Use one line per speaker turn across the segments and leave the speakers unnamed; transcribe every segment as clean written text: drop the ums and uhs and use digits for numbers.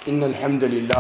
إن الحمد لله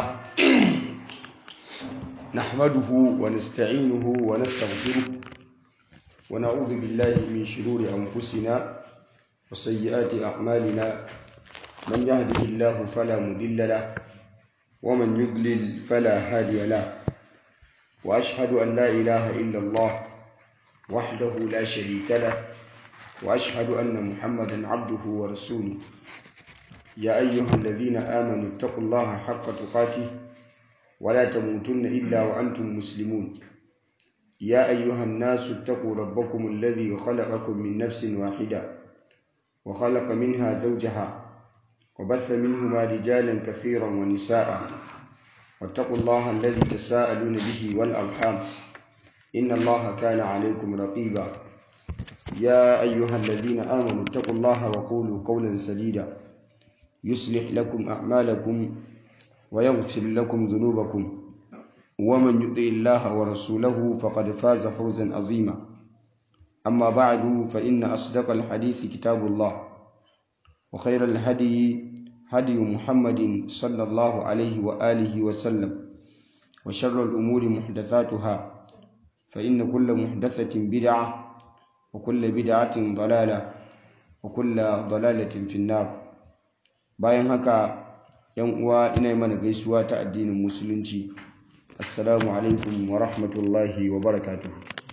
نحمده ونستعينه ونستغفره ونعوذ بالله من شرور أنفسنا وسيئات أعمالنا من يهده الله فلا مضل له ومن يضلل فلا هادي له وأشهد أن لا إله إلا الله وحده لا شريك له وأشهد أن محمدا عبده ورسوله يا أيها الذين آمنوا اتقوا الله حق تقاته ولا تموتن إلا وأنتم مسلمون يا أيها الناس اتقوا ربكم الذي خلقكم من نفس واحدة وخلق منها زوجها وبث منهما رجالا كثيرا ونساء واتقوا الله الذي تساءلون به والأرحام إن الله كان عليكم رقيبا يا أيها الذين آمنوا اتقوا الله وقولوا قولا سديدا يصلح لكم أعمالكم ويغفر لكم ذنوبكم ومن يطع الله ورسوله فقد فاز فوزا عظيما أما بعد فإن أصدق الحديث كتاب الله وخير الهدي هدي محمد صلى الله عليه وآله وسلم وشر الأمور محدثاتها فإن كل محدثة بدعة وكل بدعة ضلالة وكل ضلالة في النار. bayan haka yan uwa ina yi mana gaisuwa ta addinin musulunci. Assalamu alaikum wa rahmatullahi wa barakatuh.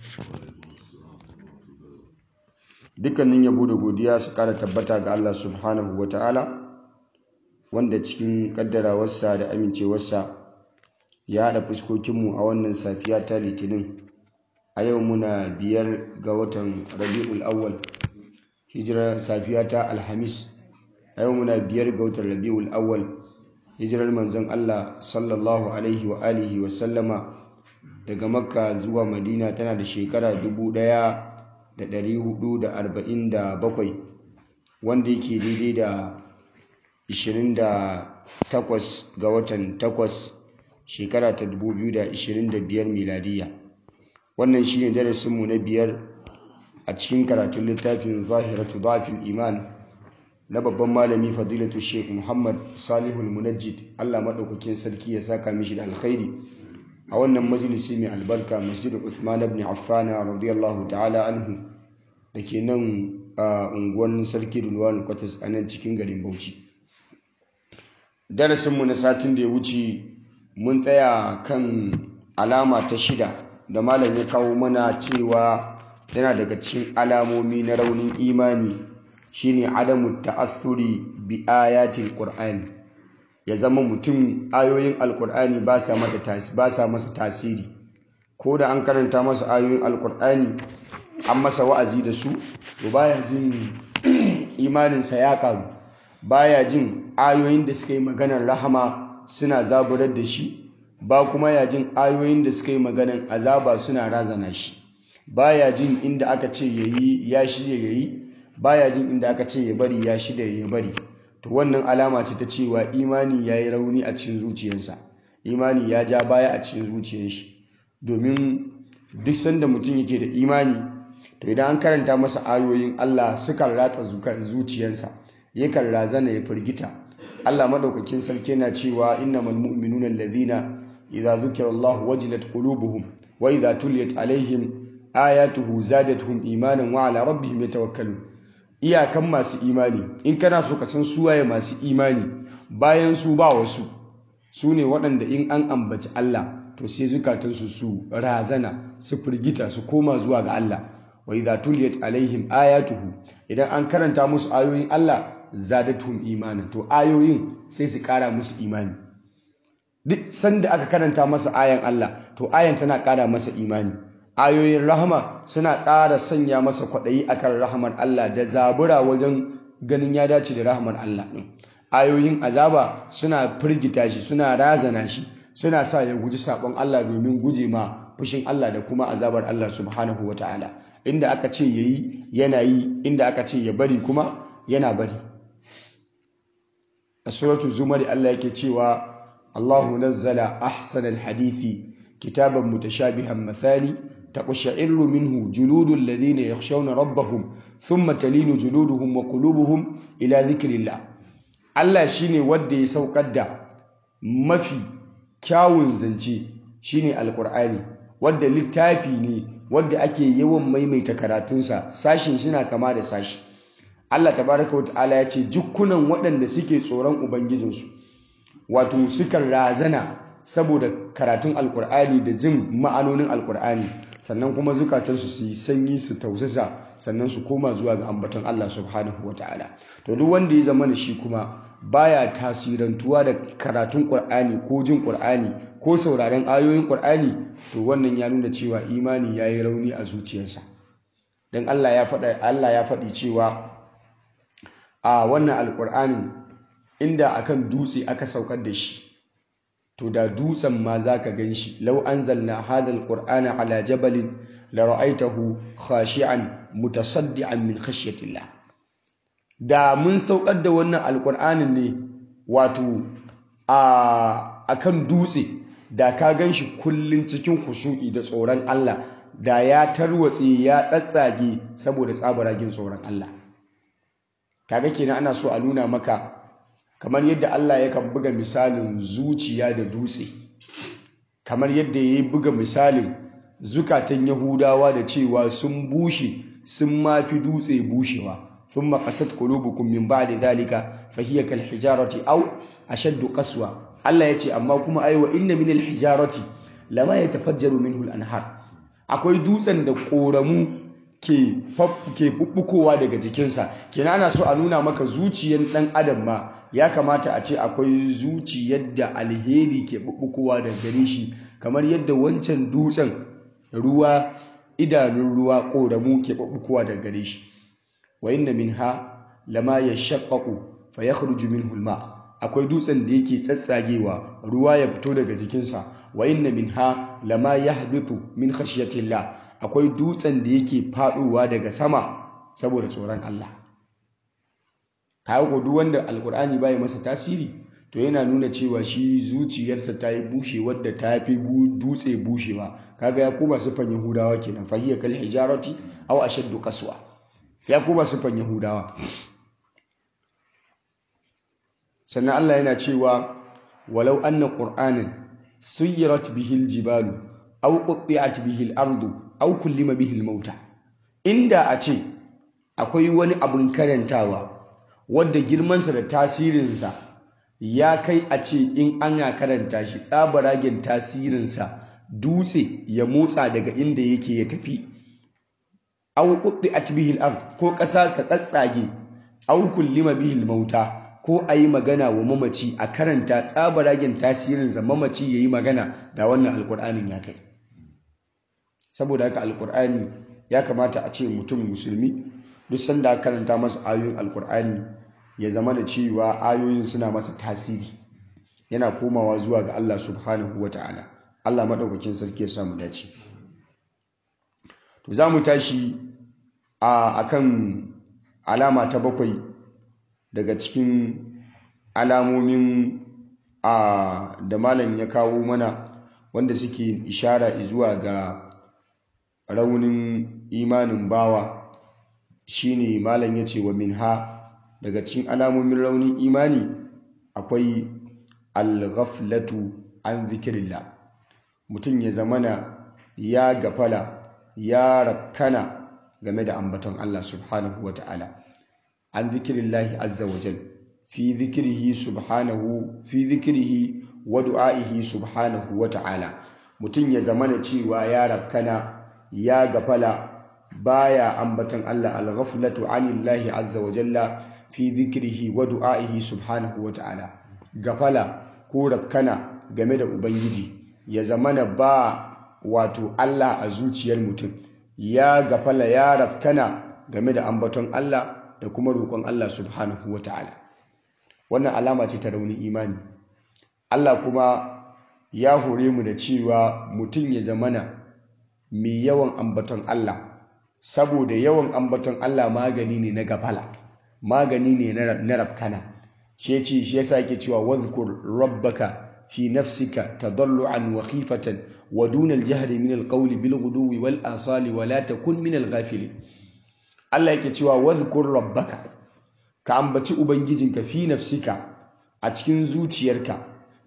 Dukkanin yabo da godiya su kara tabbata ga Allah subhanahu wa ta'ala, wanda cikin kaddarawarsa da amincewarsa ya haɗa fuskokinmu a wannan safiya ta litinin. A yau muna 5 ga watan Rabi'ul Awwal, hijirar safiya ta Alhamis. A yau muna 5 ga watan Rabi'ul Awwal, hijirar manzon Allah sallallahu alaihi wa alihi wa sallama daga Makka zuwa Madina tana da shekara 1447, wanda yake daidai da 28 ga watan 8 shekara ta 2025 miladiya. Wannan shine darasinmu na 5 a cikin karatun littafin Zahiratu Dha'fil Iman na babban malami fadilatu Sheikh Muhammad Salihul Munajjid, Allah madaukakin sarki ya saka mishi da alkhairi, a wannan majalisi mai albarka, Masjid Uthman ibn Affan radiyallahu ta'ala anhu, dake nan a unguwar Sarki Rulwan Kwatas a nan cikin garin Bauchi. Darasin mu na satin da ya wuce mun tsaya kan alama ta 6 da malam ya kawo mana cewa yana daga cikin alamomi na raunin imani, shine adamu ta'assuri bi ayatil qur'ani. Ya zama mutum ayoyin alqur'ani ba sa masa tasiri. Ko da an karanta masa ayoyin alqur'ani, an masa wa'azi da su, to baya jin imaninsa ya karu, baya jin ayoyin da suka yi maganar rahama suna zaburar da shi, ba kuma ya jin ayoyin da suka yi maganar azaba suna razana shi, baya jin inda aka ce yayi ya shirya yayi, baya jin inda aka ce ya bari ya shida ya bari. To wannan alama ce ta cewa imani ya yi rauni a cikin zuciyarsa, imani ya ja baya a cikin zuciyar shi. Domin duk sanda mutum yake da imani, to idan an karanta masa ayoyin Allah sukan ratsa zuciyarsa, yakan razana ya firgita. Allah madaukakin sarki yana cewa innamal mu'minuna allazina idza dhukira Allah wajilat qulubuhum wa idza tuliyat alaihim ayatuhu zadatuhum imanan wa ala rabbihim yatawakkalun. Iyakan masu imani, in kana so ka san suwaye masu imani bayan su ba wasu, su ne waɗanda in an ambaci Allah to sai zukatansu su razana, su firgita, su koma zuwa ga Allah. Wa idza tuliyat alaihim ayatuhu, idan an karanta musu ayoyin Allah zadatuhum imanan, to ayoyin sai su ƙara musu imani. Duk sanda aka karanta masa ayan Allah, to ayan tana ƙara masa imani. Ayoyin rahama suna ƙara sanya masa kwaɗayi akan rahamar Allah da zabura wajen ganin ya dace da rahamar Allah ɗin. Ayoyin azaba suna firgita shi, suna razana shi, suna sa ya guji saɓon Allah domin guje ma fushin Allah da kuma azabar Allah subhanahu wa ta'ala. Inda aka ce ya yi yana yi, inda aka ce ya bari kuma yana bari. A suratul Zumar Allah yake cewa Allahu nazzala ahsanal hadithi kitaban mutashabihan mathani تقشعر منه جلود الذين يخشون ربهم ثم تلين جلودهم وقلوبهم إلى ذكر الله. Allah shine wanda ya saukar da mafi kyawun zance shine alqur'ani, wanda littafi ne wanda ake yawan maimaita karatunsa, sashin suna kama da sashi. Allah tabaraka wata'ala ya ce jukkunan waɗanda suke tsoron ubangijinsu wato sukan razana saboda karatun alkur'ani da jin ma'anonin alkur'ani, sannan kuma zukatansu su yi sanyi su tausasa, sannan su koma zuwa ga ambaton Allah subhanahu wata'ala. To duk wanda ya zama da shi kuma baya tasirantuwa da karatun qur'ani ko jin qur'ani ko sauraron ayoyin qur'ani, to wannan ya nuna cewa imani yayi rauni a zuciyarsa. Dan Allah ya faɗi cewa a wannan alkur'anin inda akan dutse aka saukar da shi, to da dutsen ma zaka ganshi. Law anzalna hadha alqur'ana ala jabalin la ra'aytahu khashi'an mutasaddian min khashyatillah. Da mun saukar da wannan alqur'anin ne wato akan dutse, da ka ganshi kullun cikin khushu'i da tsoron Allah, da ya tarwatse ya tsatsage saboda tsabaragen tsoron Allah. Kaga kenan ana so a nuna maka kamar yadda Allah yakan buga misalin zuciya da dutse, kamar yadda ya buga misalin zukatan Yahudawa da cewa sun bushe, sun mafi dutse bushewa. thumma qasat qulubukum min ba'di dhalika fahiya kal hijarati aw ashaddu qaswa. Allah yace amma kuma aiwa inna min al hijarati lama yatafajjaru minhu al anhar. Akwai dutsen da koramu ke bubbukowa daga jikinsa. Kenan ana so a nuna maka zuciyar dan adam ma ya kamata a ce akwai zuciyar da alheri ke bubbukowa daga gare shi, kamar yadda wancan dutsen ruwa, idanun ruwa koramu ke bubbukowa daga gare shi. Wa inna minha lama yashaqqaqu fayakhruju minhu alma. Akwai dutsen da yake tsatsagewa ruwa ya fito daga jikinsa. Wa inna minha lama yahbitu min khashyatillah. Akwai dutsen da yake faduwa daga sama saboda tsoron Allah. Kawo duk wanda alkur'ani bai masa tasiri, to yana nuna cewa shi zuciyarsa ta yi bushe wadda ta fi dutse bushewa. Kaga ya koma sifan Yahudawa kenan, fahiya kal hijarati aw ashaddu qaswa. Ya koma sifan Yahudawa. Sannan Allah yana cewa walau anna qur'anan suyirat bihi aljibalu aw qutti'at bihi al-ardu aw kullima bihi al-mauta. Inda a ce akwai wani abun karantawa wadda girmansa da tasirinsa ya kai a ce in ana karanta shi tsabaragen tasirinsa dutse ya motsa daga inda yake ya tafi, aw qutti'at bihi al-ard ko ƙasa ta tsatsage, aw kullima bihi al-mauta ko ayi magana wa mamaci a karanta tsabaragen tasirinsa mamaci yayi magana, da wannan alkur'anin ya kai. Saboda haka alkur'ani ya kamata a ce mutum musulmi duk sanda karanta masa ayoyin alkur'ani ya zama da cewa ayoyin suna masa tasiri, yana komawa zuwa ga Allah subhanahu wata'ala. Allah madaukakin sarki ya samu dace. To za mu tashi akan alama ta 7 daga cikin alamomin da malam ya kawo mana wanda suke ishara zuwa ga raunin imanin bawa. Shine malam yace wa minha, daga cikin alamomin raunin imani akwai al-ghaflatu an zikrillah. Mutum ya zamana ya gafala, ya rakkana game da ambaton Allah subhanahu wata'ala. An zikrillahi azza wa jal fi zikrihi subhanahu, fi zikrihi wa du'aihi subhanahu wata'ala. Mutum ya zamana cewa ya rakkana, ya gafala, baya ambaton Allah. Al-ghaflatu anillahi azza wa jalla fi dhikrihi wa du'aihi subhanahu wa ta'ala. Gafala ko rakkana game da ubangiji, ya zamana ba wato Allah a zuciyar mutum, ya gafala ya rakkana game da ambaton Allah da kuma roƙon Allah subhanahu wa ta'ala. Wannan alama ce ta raunin imani. Allah kuma ya hore mu da cewa mutum ya zamana mai yawan ambaton Allah, saboda yawan ambaton Allah magani ne na gafala, magani ne na rafkana. Shi yasa yake cewa wadhkur rabbaka fi nafsika tadarruan wa khifatan wa duna al-jahri min al-qawli bil ghuduwi wal asali wa la takun min al-ghafilin. Allah yake cewa wadhkur rabbaka, ka ambaci ubangijinka fi nafsika a cikin zuciyarka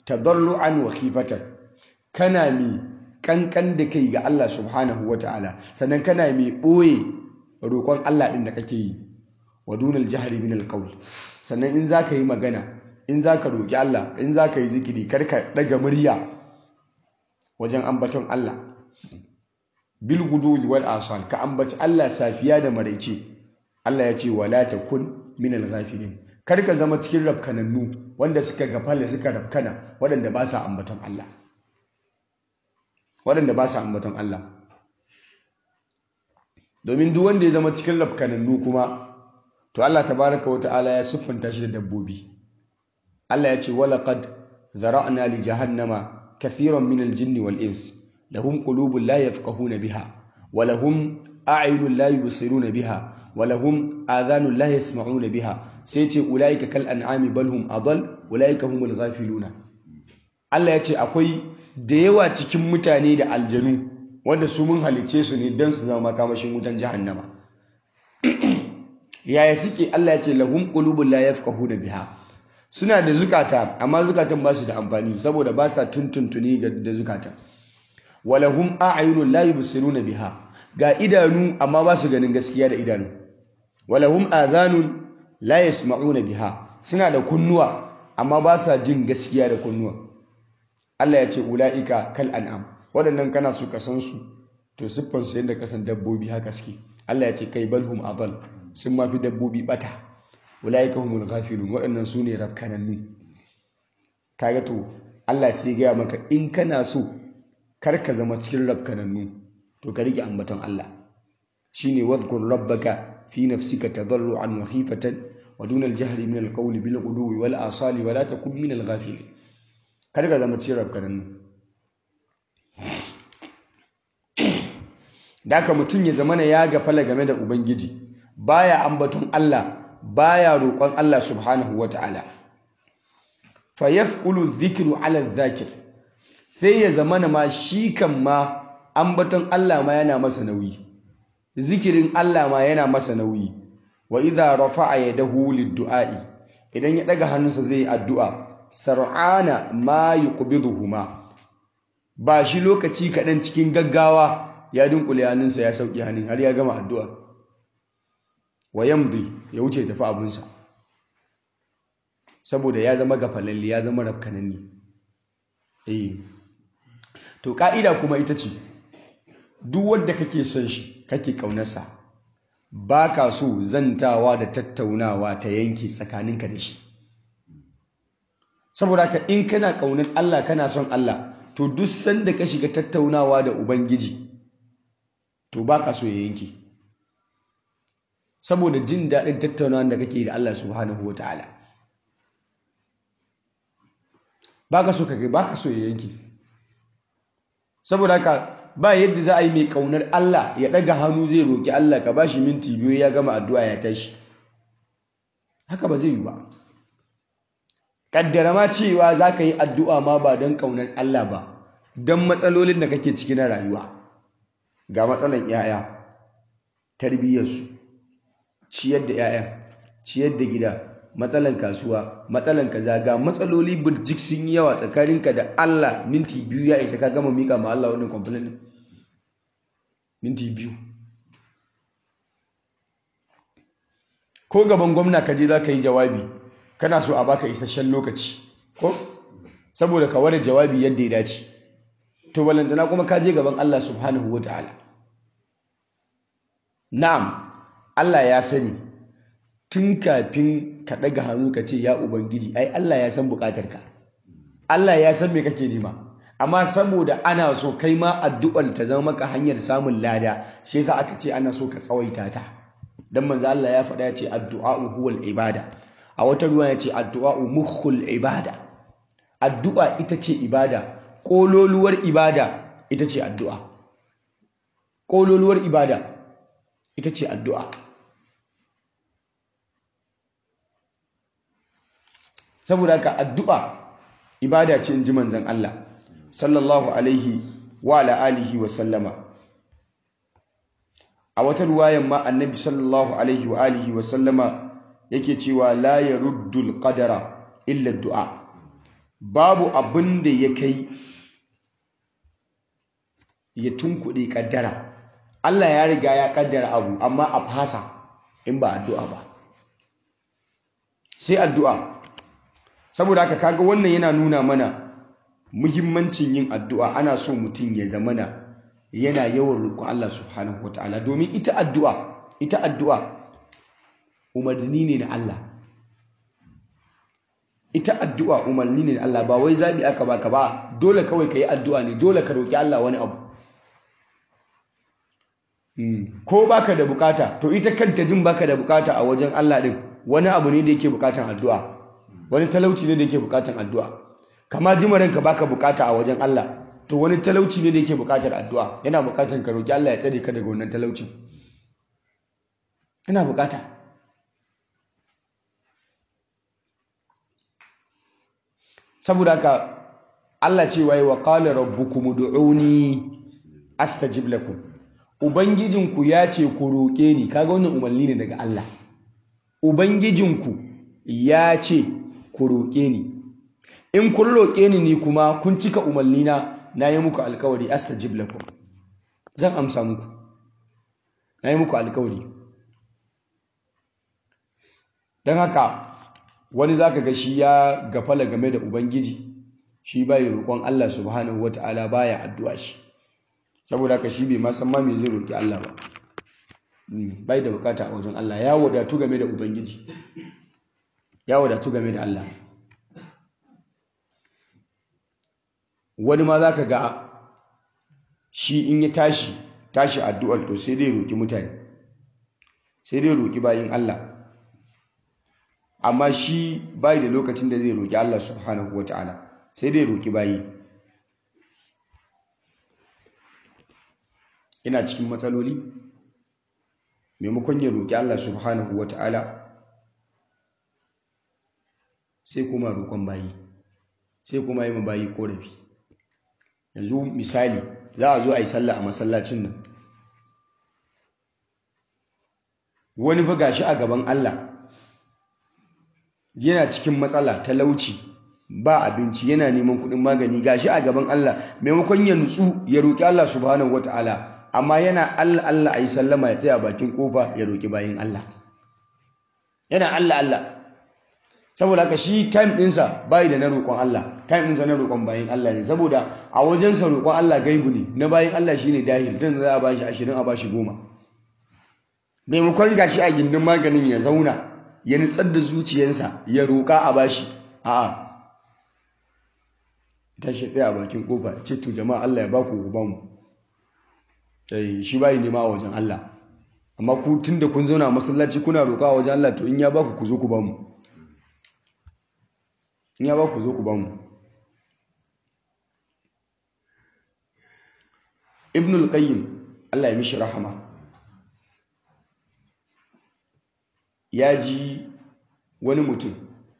tadarruan wa khifatan, kana mi kankan da kai ga Allah subhanahu wata'ala, sannan kana mi boye roƙon Allah din da kake yi, wa dunal jahri min alqawl, sannan in zaka yi magana, in zaka roƙi Allah, in zaka yi zikiri, karka daga murya wajen ambaton Allah. Bil guduwi wal asal, ka ambaci Allah safiya da maraice. Allah ya ce wala takun minal ghafilin, kar ka zama cikin rafkanannu wanda suka gafala suka rafkana, waɗanda ba sa ambaton Allah, waɗanda ba sa ambaton Allah. Domin duk wanda ya zama cikin rafkanannu kuma, to Allah tabaraka wa ta'ala ya siffanta shi da dabbobi. Allah ya ce walaqad zara'na li jahannama kathiran minal jinni wal ins lahum qulubun la yafqahuna biha wa lahum a'yunun la yubsiruna biha wa lahum adhanun la yasma'una biha, sai ce ulaika kal an'ami bal hum adall ulaika humul ghafiluna. Allah ya ce akwai da yawa cikin mutane da aljanu wanda su mun halice su ne don su zama makamashin wutan jahannama. Yaya suke? Allah ya ce lahum qulubun la yafqahuna biha, suna da zukata amma zukatan ba su da amfani saboda ba sa tuntuntuni da zukatan. Walahum a'yunun la yubsiruna biha, ga idanu amma ba su ganin gaskiya da idanu. Walahum adhanun la yasma'una biha, suna da kunnuwa amma ba sa jin gaskiya da kunnuwa. Allah ya ce ulaika kal an'am, waɗannan kana so ka san su, to siffan su yadda ka san dabbobi haka suke. Allah ya ce kai balhum adall, sun mafi dabbobi bata. Ulaika humul ghafilun, waɗannan su ne rafkanannu. Kaga to Allah sai ya gaya maka in kana so kar ka zama cikin rafkanannu, to ka rike ambaton Allah. Shine wadhkur rabbaka fi nafsika tadarruan wa khifatan wa dunal jahri min alqawli bil ghuduwi wal asali wa la takun min al ghafilin. Kar ka zama cikin rafkanannu. Daka mutum ya zamana ya gafala game da Ubangiji, baya ambaton Allah, baya roƙon Allah subhanahu wata'ala. Fa yafqulu dhikru 'ala adh-dhakir, sai ya zamana ma shi kan ma ambaton Allah ma yana masa nauyi, zikirin Allah ma yana masa nauyi. Wa idha rafa'a yadahu lid-du'a'i, idan ya daga hannunsa zai yi addu'a, sar'ana ma yuqbiduhuma, ba shi lokaci kaɗan cikin gaggawa ya dunkule hannunsa ya sauki hannun har ya gama addu'a. Wa yamdi, ya wuce tafi abinsa, saboda ya zama gafalalle, ya zama rafkananne. To ka'ida kuma ita ce, duk wanda kake son shi kake ƙaunarsa, ba ka so zantawa da tattaunawa ta yanke tsakaninka da shi. Saboda haka in kana ƙaunar Allah, kana son Allah, to duk sanda ka shiga tattaunawa da Ubangiji, to ba ka so ya yanke, saboda jin daɗin tattaunawa da kake da Allah subhanahu wa ta'ala. Ba ka so ya yanke. Saboda haka ba yadda za a yi mai ƙaunar Allah ya ɗaga hannu zai roƙi Allah, ka ba shi minti 2 ya gama addu'a ya tashi. Haka ba zai yi ba. Kaddara ma cewa za ka yi addu'a ma ba don ƙaunar Allah ba, don matsalolin da kake ciki na rayuwa. Ga matsalan 'ya'ya, tarbiyyarsu, ciyar da 'ya'ya, ciyar da gida, matsalan kasuwa, matsalan kaza, ga matsaloli birjik sun yi yawa tsakaninka da Allah. Minti 2 ya isa ka gama mika ma Allah wannan complaint. Minti 2. Ko gaban gwamna ka je za ka yi jawabi, kana so a baka isasshen lokaci, ko saboda ka ware jawabi yadda ya dace, to balantana kuma ka je gaban Allah subhanahu wata'ala. Na'am, Allah ya sani tun kafin ka daga hannu ka ce ya Ubangiji, ai Allah ya san bukatarka, Allah ya san me kake nema, amma saboda ana so kai ma addu'ar ta zama maka hanyar samun lada, shi yasa aka ce ana so ka tsawaita ta. Dan manzo Allah ya faɗa ya ce addu'a'u huwal ibada, a wata ruwa ya ce addu'a'u mukhul ibada. Addu'a ita ce ibada, ƙololuwar ibada ita ce addu'a. Ƙololuwar ibada ita ce addu'a. Saboda haka addu'a ibada ce, in ji manzon Allah sallallahu alaihi wa ala alihi wa sallama. A wata ruwayan ma annabi sallallahu alaihi wa alihi wa sallama yake cewa la yaruddul qadara illa du'a. babu abin da ya kai ya tunkuɗe ƙaddara. Allah ya riga ya ƙaddara abu amma a fasa in ba addu'a ba, sai addu'a. Saboda haka kaga wannan yana nuna mana muhimmancin yin addu'a. Ana so mutum ya zamana yana yawan roƙon Allah subhanahu wataala, domin ita addu'a umarni ne na Allah. Ita addu'a umarni ne na Allah, ba wai zabi aka baka ba. Dole kawai ka yi addu'a ne, dole ka roƙi Allah wani abu. Ko baka da bukata, to ita kanta jin baka da bukata a wajen Allah din wani abu ne da yake bukatan addu'a, wani talauci ne da yake bukatan addu'a. Kama jimarin ka baka bukata a wajen Allah, to wani talauci ne da yake bukatar addu'a, yana bukatan ka roki Allah ya tsare ka daga wannan talaucin, yana bukata. Saboda haka Allah ce wai wa qala rabbukum ud'uni astajib lakum. Ubangijinku ya ce ku roƙe ni, kaga wannan umarni ne daga Allah. Ubangijinku ya ce ku roƙe ni, in kun roƙe ni kuma kun cika umarni na yi muku alkawari astajib lakum, zan amsa muku, na yi muku alkawari. Don haka wani zaka ga shi ya gafala game da Ubangiji, shi bai roƙon Allah subhanahu wata'ala, baya addu'a shi. Saboda haka shi bai ma san ma me zai roki Allah ba, bai da bukata a wajen Allah, ya wadatu game da Ubangiji, ya wadatu game da Allah. Wani ma zaka ga shi in ya tashi addu'ar, to sai dai roki mutane, sai dai roki bayin Allah, amma shi bai da lokacin da zai roki Allah subhanahu wataala, sai dai roki bayi. Ina cikin matsaloli, maimakon ya roƙi Allah subhanahu wata'ala sai kuma roƙon bayi, sai kuma yi bayi ƙorafi. Yanzu misali, za a zo a yi sallah a masallacin nan, wani fa gashi a gaban Allah yana cikin matsala, talauci, ba abinci, yana neman kuɗin magani, gashi a gaban Allah, maimakon ya nutsu ya roƙi Allah subhanahu wata'ala, amma yana Allah a yi sallama ya tsaya bakin kofa ya roƙi bayin Allah, yana Allah. Saboda haka shi time ɗinsa bai da na roƙon Allah, time ɗinsa na roƙon bayin Allah ne, saboda a wajensa roƙon Allah gaibu ne, na bayin Allah shi ne dahil, tun za a bashi 20 a bashi 10. Maimakon gashi a gindin maganin ya zauna ya nutsar da zuciyarsa ya roƙa a bashi, a'a, tashi tsaya bakin kofa ce to jama'a Allah ya baku ku bamu. Shi bai nema a wajen Allah, amma ku tunda kun zauna masallaci kuna roƙa a wajen Allah, to in ya baku ku zo ku bamu, in ya baku ku zo ku bamu. Ibnul Qayyim Allah ya mishi rahama ya ji wani mutum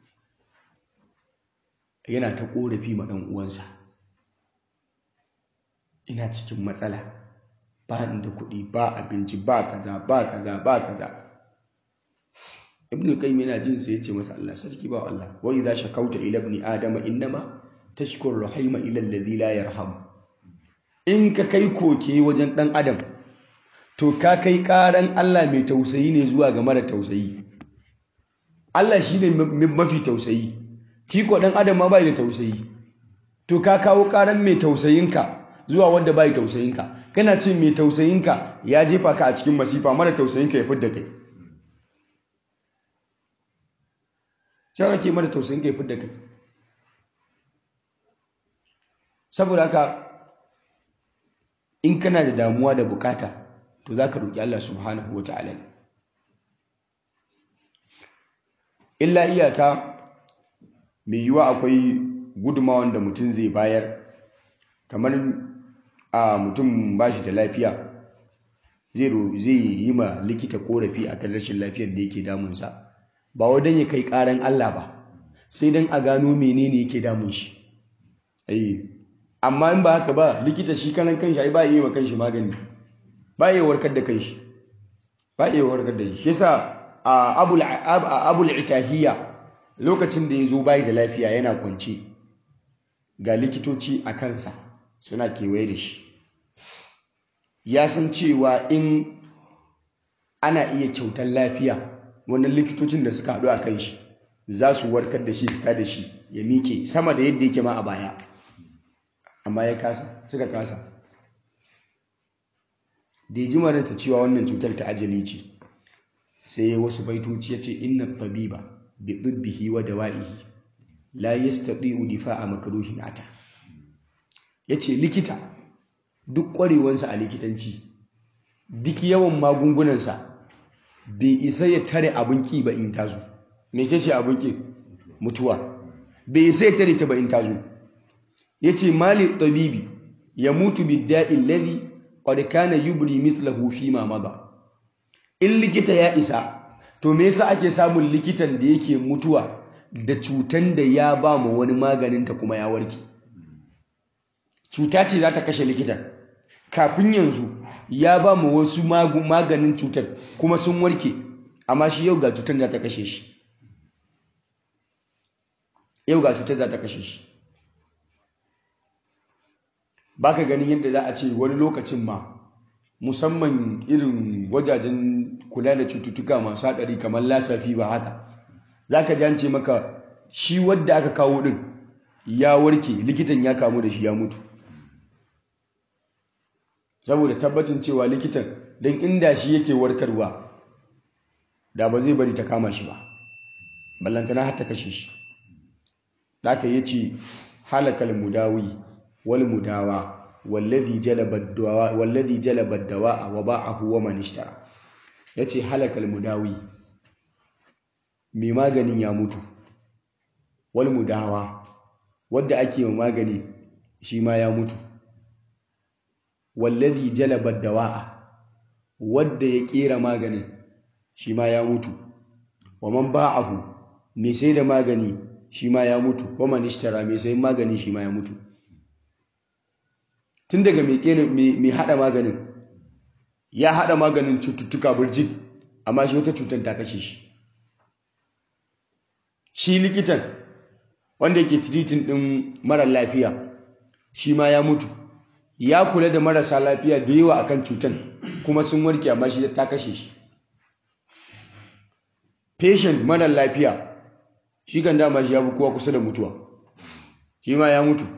yana ta ƙorafi ma ɗan uwansa, ina cikin matsala, ba da kuɗi, ba abinci, ba kaza. Ibn al-Qayyim yana jin sai yace masa, Allah sarki ba Allah, wa idza shakauta ila ibn adama innama tashkur rahima ila alladhi la yarham. In ka kai koke wajen dan adam, to ka kai karan Allah mai tausayi ne zuwa ga mara tausayi. Allah shine mafi tausayi, kiko dan adam ma bai da tausayi, to ka kawo karan mai tausayinka zuwa wanda bai tausayinka. Kana ce mai tausayinka ya jefa ka a cikin masifa, mara tausayinka ya fidda kai. Sai kake mara tausayinka ya fidda kai. Saboda haka in kana da damuwa da bukata, to zaka roki Allah subhanahu wataala. Illa iyaka mai yiwa akwai gudumawan da mutum zai bayar, kamar a mutum ba shi da lafiya, zai yi ma likita korafi a kan rashin lafiyar da yake damunsa, ba wadan ya kai karan Allah ba, sai dan a gano menene yake damun shi. Amma in ba haka ba, likita shi kanan kanshi ai ba yi wa kanshi magani, ba yi warkar da kanshi, ba yi warkar da shi. Yasa abul itahiyya lokacin da ya zo bai da lafiya yana kwance, ga likitoci a kansa suna kewaye da shi, ya san cewa in ana iya kyautar lafiya wannan likitocin da suka haɗu a kan shi za su warkar da shi su da shi ya miƙe sama da yadda yake ma a baya, amma suka kasa. da ya ji maransa cewa wannan cutar ta ajali ce sai wasu baitoci ya ce inna tabiba bi tibbihi wa dawa'ihi la yastati'u difa'a makruhin ata. yace likita duk kwarewansa a likitanci, duk yawan magungunansa bai isa ya tare abin ki ba in tazo. mece ce abin ki? mutuwa. bai isa ya tare ta ba in tazo. yace mali tabibi yamutu bid-da'i alladhi qad kana yubri mithlahu fi ma mada. in likita ya isa, to me yasa ake samun likitan da yake mutuwa da cutan da ya ba mu wani maganin ta kuma ya warke? cuta ce za ta kashe likitan, kafin yanzu ya ba mu wasu maganin cutar kuma sun warke, amma shi yau ga cutar za ta kashe shi. Baka ganin yadda za a ce wani lokacin ma, musamman irin wajajen kula da cututtuka masu haɗari kamar lasafi ba haka, za ka jance maka shi wadda aka kawo ɗin ya warke, likitan ya kamu da shi ya mutu. Saboda tabbacin cewa likitan don inda shi yake warkarwa da ba zai bari ta kama shi ba, ballantana har ta kashe shi. da aka yi ce halakal mudawi wal mudawa wallazi jalaba dawa'a wa ba'ahu wa man ishtara. yace halakal mudawi, mai maganin ya mutu, wal mudawa, wadda ake wa magani shi ma ya mutu, wallazi jalaba dawa'a, wadda ya kera maganin shi ma ya mutu, wa man ba'ahu, mai sai da magani shi ma ya mutu, wa man ishtara, mai sayin magani shi ma ya mutu. tun daga mai hada maganin ya hada maganin cututtuka burjik, amma shi wata cutar ta kashe shi. shi likitan wanda yake tiritin din mara lafiya shi ma ya mutu, ya kula da marasa lafiya da yawa akan cutar kuma sun warke, amma shi ta kashe shi. patient mara lafiya shi kan dama shi ya fi kowa kusa da mutuwa, shi ma ya mutu.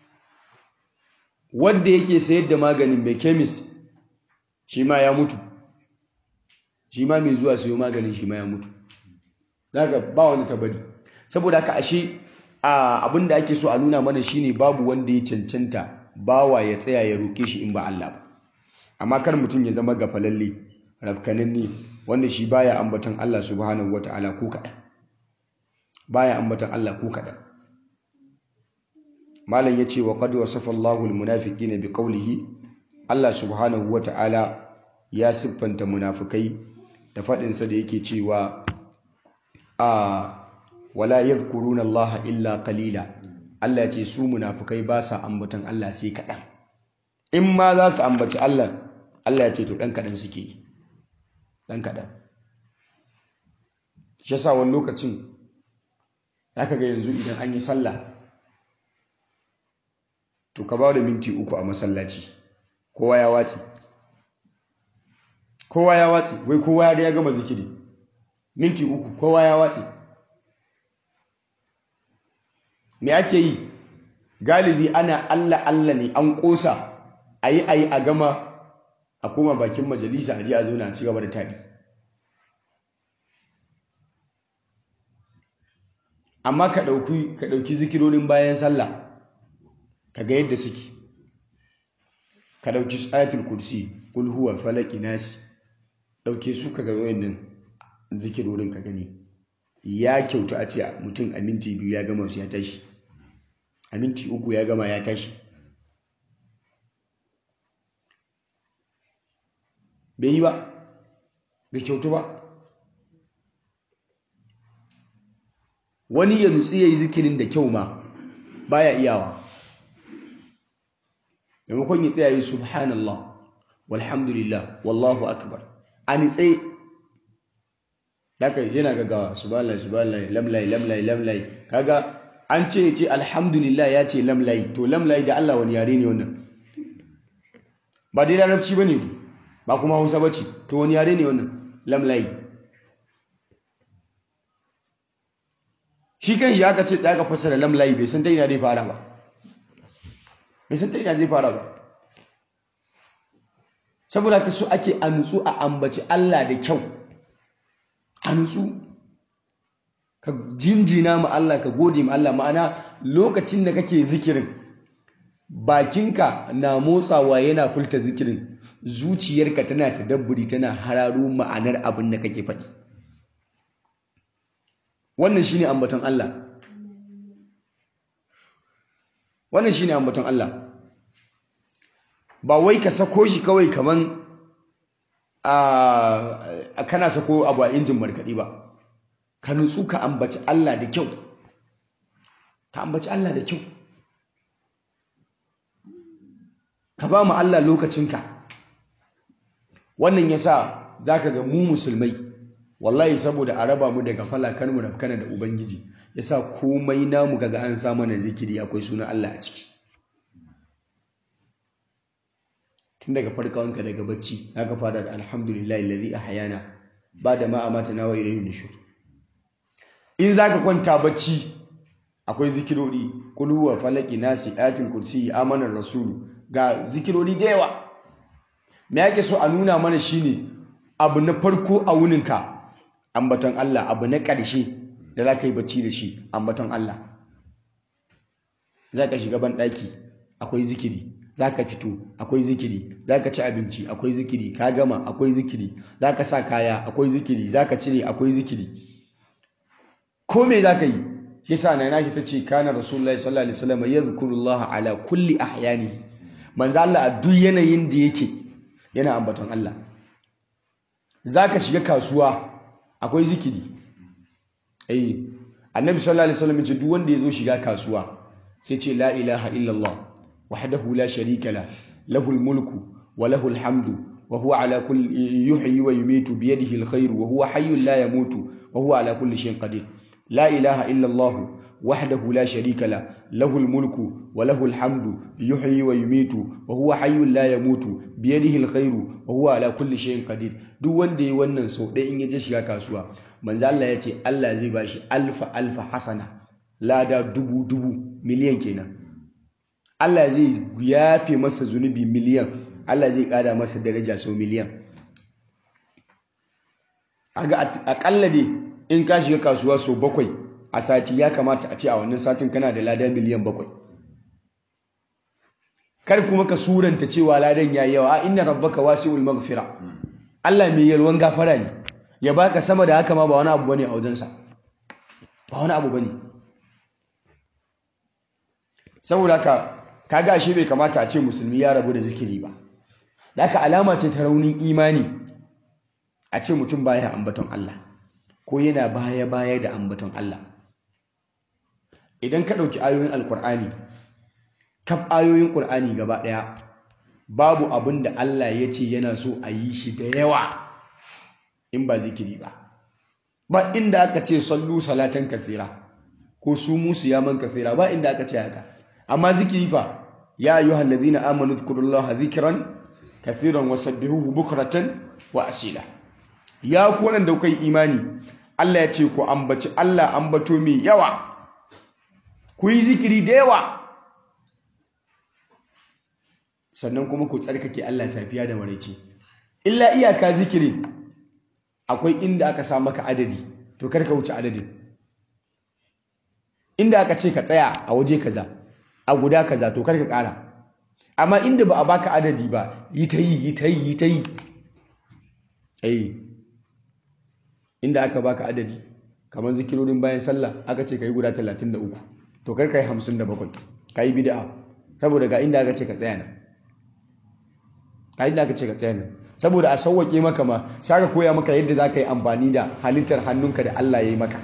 wanda yake sayar da maganin mai chemist shi ma ya mutu, shi ma mai zuwa sayo maganin shi ma ya mutu. daga ba wani tabari. saboda haka ashe abinda ake so a nuna mana shine babu wanda ya cancanta bawa ya tsaya ya roke shi in ba Allah ba. amma kar mutum ya zama gafalalle, rafkananne, wanda shi baya ambaton Allah subhanahu wataala ko kaɗan, baya ambaton Allah ko kaɗan. malam yace wa qad wasafa Allahu almunafiqina biqawlihi, Allah subhanahu wataala ya siffanta munafikai da fadin sa da yake cewa wala yadhkuruna Allah illa qalila. Allah yace su munafikai ba sa ambaton Allah sai kadan, in ma za su ambaci Allah, Allah yace to dan kadan suke yi, dan kadan. shi yasa wani lokacin zaka ga yanzu idan an yi sallah, to ka ba da minti 3 a masallaci, kowa ya watsi, wai kowa ya gama zikiri, minti 3 kowa ya watsi. me ake yi? galibi ana Allah ne, an kosa ayi a gama, a koma bakin majalisa, a je a zauna a ci gaba da taɗi. amma ka ɗauki zikirorin bayan sallah kaga yadda suke, ka dauki ayatul kursi, kul huwa, falaki, nasi, dauke su kaga wayannan zikirorin ka gani. ya kyautu a ce mutum a minti 2 ya gama su ya tashi, a minti 3 ya gama ya tashi. bai yi ba, bai kyautu ba. wani ya nutsi yayi zikirin da kyau ma baya iyawa. maimakon ya tsaya yi subhanallah walhamdulillah wallahu akbar an tsaye, daga yana gaggawa subhanallah lamlai kaga an ce ya ce alhamdulillah ya ce lamlayi, to lamlayi da Allah wani yare ne wannan? Ba dai larabci ba ne, ba kuma hausa ba ce, to wani yare ne wannan lamlayi? Shi kan shi aka ce aka fassara lamlayi bai san ta ina zai fara ba, bai san ta ina zai fara ba. Saboda ka so ake a nutsu a ambaci Allah da kyau, a nutsu ka jinjina ma Allah, ka gode ma Allah. Ma'ana lokacin da kake zikirin bakinka na motsawa yana furta zikirin, zuciyarka tana tadabburi, tana hararo ma'anar abin da kake faɗi. Wannan shine ambaton Allah, wannan shine ambaton Allah. Ba wai ka sako shi kawai kaman kana sako abu a injin markaɗe ba. Ka nutsu ka ambaci Allah da kyau, ka ambaci Allah da kyau, ka ba mu Allah lokacinka. Wannan yasa zaka ga mu musulmai wallahi saboda a raba mu daga falakar mu rafkana da ubangiji yasa komai namu kaga an sa mana zikiri akwai sunan Allah a ciki. Tun daga farkawanka daga bacci aka fara da alhamdulillahi allazi ahyana bada ma amatana wa ilayhi nushur. In zaka kwanta bacci akwai zikirori, kul huwa falaki nasi ayatul kursi amanar rasulu, ga zikirori da yawa. Me yake so a nuna mana shine abu na farko a wuninka ambaton Allah, abu na ƙarshe da zaka yi bacci da shi ambaton Allah. Zaka shiga ban daki akwai zikiri, zaka fito akwai zikiri, zaka ci abinci akwai zikiri, ka gama akwai zikiri, zaka sa kaya akwai zikiri, zaka cire akwai zikiri. Ko me zaka yi? Yasa na nashi tace kana rasulullahi sallallahu alaihi wasallam yadhkurullah ala kulli ahyani. Manzo Allah a duk yanayin da yake yana ambaton Allah. Zaka shiga kasuwa akwai zikiri. Annabi sallallahu alaihi wasallam yace duk wanda yazo shiga kasuwa sai ce la ilaha illallah wahdahu la sharika la lahul mulku wa lahul hamdu wa huwa ala kulli yuhyi wa yumitu bi yadihi alkhairu wa huwa hayyun la yamutu wa huwa ala kulli shay'in qadir. لا إله إلا الله وحده لا شريك له له الملك وله الحمد يحيي ويميت وهو حي لا يموت بيده الخير وهو على كل شيء قدير. duk wanda yayi wannan so dai in yaje shiga kasuwa manzo Allah yace Allah zai bashi alfa hasana, lada dubu miliyan kenan. Allah zai yafe masa zunubi miliyan, Allah zai kada masa daraja sau miliyan. Aga akalla dai in ka shiga kasuwa sau 7 a sati ya kamata a ce a wannan satin kana da ladan miliyan 7. Kar kuma ka suranta cewa ladan yayi yawa. A inna rabbaka wasi'ul maghfira, Allah mai yalwan gafara ne, ya baka sama da haka ma ba wani abu bane a wajensa, ba wani abu bane. Saboda haka kaga ashe bai kamata a ce musulmi ya rabu da zikiri ba. Da haka alama ce ta raunin imani a ce mutum baya ambaton Allah ko yana baya da ambaton Allah. Idan ka ɗauki ayoyin alkur'ani, kaf ayoyin ƙur'ani gaba ɗaya babu abin da Allah ya ce yana so a yi shi da yawa in ba zikiri ba. Ba inda aka ce sallu salatan kasira ko sumu siyaman kasira, ba inda aka ce haka. Amma zikiri fa, ya ayyuhal ladhina amanu dhkurullaha dhikran kathiran wasabbihuhu bukratan wa asila. Ya ku wanda kuka yi imani, Allah ya ce ku ambaci Allah ambato mai yawa, ku yi zikiri da yawa, sannan kuma ku tsarkake Allah safiya da maraice. Illa iyaka zikiri akwai inda aka sa maka adadi, to kar ka wuce adadin. Inda aka ce ka tsaya a waje kaza, a guda kaza, to kar ka ƙara. Amma inda ba a baka adadi ba, yi ta yi. Inda aka baka adadi kamar zikirorin bayan sallah aka ce kai guda 33, to kar kai 57, kai bid'a. Saboda ga inda aka ce ka tsaya nan, ga inda aka ce ka tsaya nan, saboda a sauwake maka ma, sai aka koya maka yadda za ka yi amfani da halittar hannunka da Allah ya yi maka.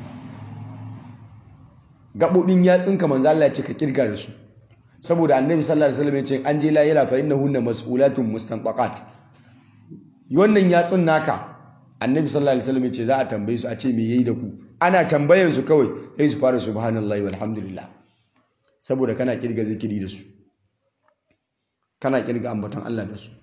Gaɓoɓin yatsunka manzo Allah ya ce ka kirga da su, saboda annabi sallallahu alaihi wasallam ya ce an je lahira fa innahunna mas'ulatun mustanqaqat. Wannan yatsun naka annabi sallallahu alaihi wasallam ya ce za a tambaye su a ce me yayi da ku, ana tambayan su kawai sai su fara subhanallahi walhamdulillah saboda kana kirga zikiri da su, kana kirga ambaton Allah da su.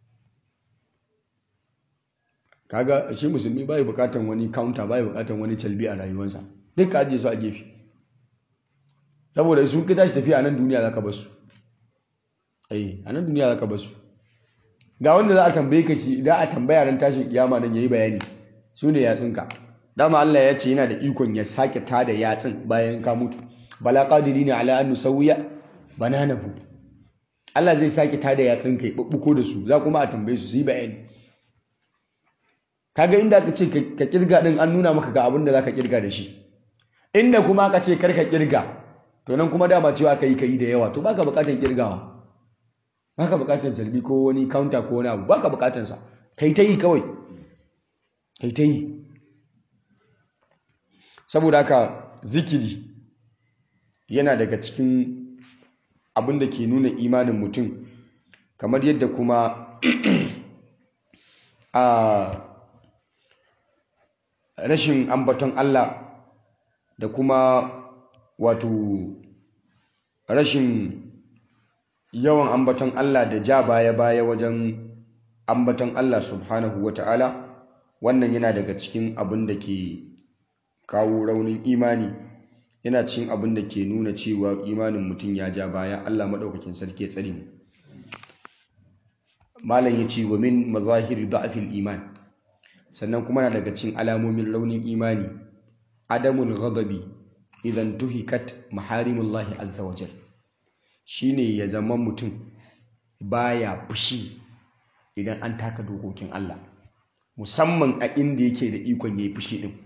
Kaga shi musulmi bai bukatan wani counter, bai bukatan wani calbi a rayuwarsa, duk ka ajiye su a gefe, saboda sun kita shi tafiya a nan duniya zaka bar su. A nan duniya zaka bar su. Ga wanda za a tambaye ka shi, idan a tambaya ran tashin kiyama nan yayi bayani, su ne yatsunka. Dama Allah ya ce yana da ikon ya sake tada yatsun bayan ka mutu. Bala qadirina ala an nusawiya bananahu. Allah zai sake tada yatsun kai babbuko da su, za kuma a tambaye su yi bayani. Kaga inda aka ce ka kirga din an nuna maka ga abin da zaka kirga da shi. Inda kuma aka ce kar ka kirga, to nan kuma dama cewa kai da yawa, to baka bukatar kirgawa. Baka bukatar jalbi ko wani counter ko wani abu, baka bukatar sa. Kai ta yi kawai. Kai ta yi. Saboda haka zikiri yana daga cikin abin da ke nuna imanin mutum, kamar yadda kuma a rashin ambaton Allah da kuma wato rashin yawan ambaton Allah da ja baya wajen ambaton Allah subhanahu wata'ala, wannan yana daga cikin abin da ke kawo raunin imani, yana cikin abin da ke nuna cewa imanin mutum ya ja baya. Allah maɗaukakin sarki ya tsare mu. Malam ya ce wa min mazahiri da'afil iman, sannan kuma na daga cikin alamomin raunin imani adamul ghadabi idan tuhikat maharimullahi azza wajal, shine ya zama mutum baya fushi idan an taka dokokin Allah, musamman a inda yake da ikon yayi fushi din.